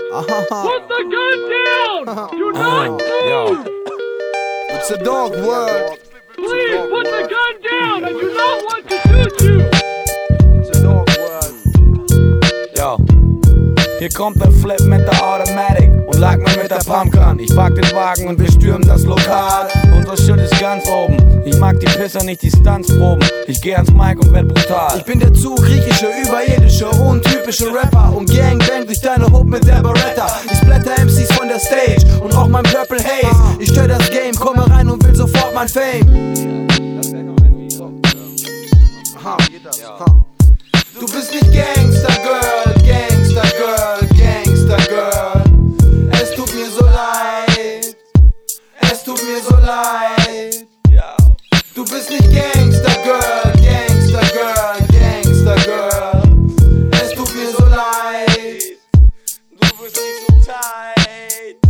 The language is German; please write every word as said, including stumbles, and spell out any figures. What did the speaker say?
Put the gun down! Do not move! It's a dog world. Please put the gun down! I do not want to shoot you! It's a dog world. Yo. Hier kommt der Flip mit der Automatic und lag mir mit der Pumpgun. Ich pack den Wagen und wir stürmen das Lokal. Unser Shit ist ganz oben. Ich mag die Pisser, nicht die Stunts-Proben. Ich geh ans Mic und werd brutal. Ich bin der zu griechische, überirdische, untypische Rapper und Gangbang durch deine Hood mit der Beretta. Ich splatter M Cs von der Stage und rauch mein Purple Haze. Ich stör das Game, komme rein und will sofort mein Fame. Aha, du bist nicht Gangster Girl, Gangster Girl, Gangster Girl. Es tut mir so leid, es tut mir so leid. Du bist nicht Gangster Girl, Gangster Girl, Gangster Girl. Es tut mir so leid, du bist nicht so tight.